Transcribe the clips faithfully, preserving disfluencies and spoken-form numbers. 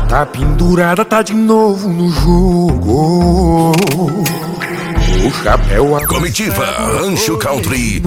Tá pendurada, tá de novo no jogo. O chapéu a Comitiva Rancho Country.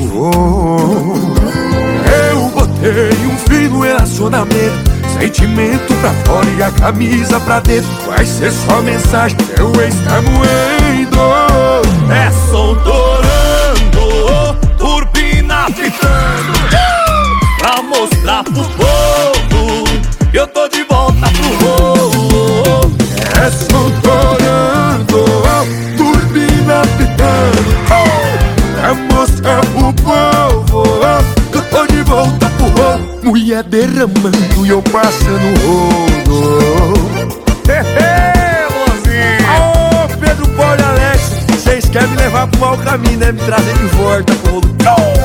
Eu botei um fim no relacionamento, sentimento pra fora e a camisa pra dentro. Vai ser só mensagem, teu ex tá moendo. É soltorando, turbina pitando, pra mostrar pro povo que eu tô de volta pro rolo. É soltorando, turbina pitando, pra mostrar pro povo que eu tô de volta pro rolo. Mulher derramando e eu passando rolo. Hehe, mozinho. Aô, Pedro, Paulo e Alex, vocês querem me levar pro mau caminho, né? Me trazer de volta pro rolo.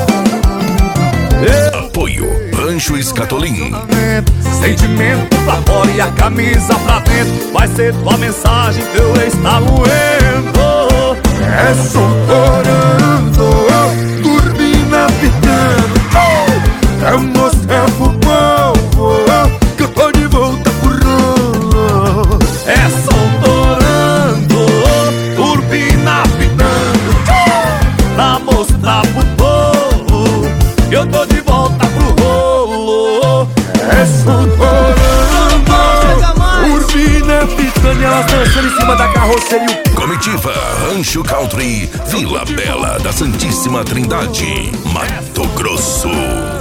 Apoio Rancho Escatolim. Sentimento pra fora e a camisa pra dentro. Vai ser tua mensagem, teu ex tá moendo. É soltorando, turbina pitando, pra mostrar pro povo que eu tô de volta pro rolo. É soltorando, turbina pitando, pra mostrar pro povo que eu tô de volta pro rolo. É soltorando, turbina pitando e elas dançando em cima da carroceria. Comitiva Rancho Country, Vila Bela da Santíssima Trindade, Mato Grosso.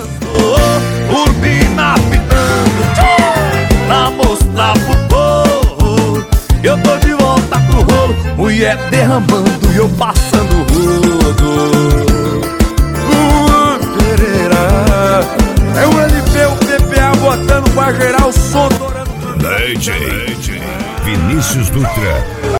Turbina pitando, pra mostrar pro povo que eu tô de volta pro rolo. Mulher derramando e eu passando rodo. Luan Pereira, é o L P, o P P A botando pra gerar o som. D J Vinícius Dutra.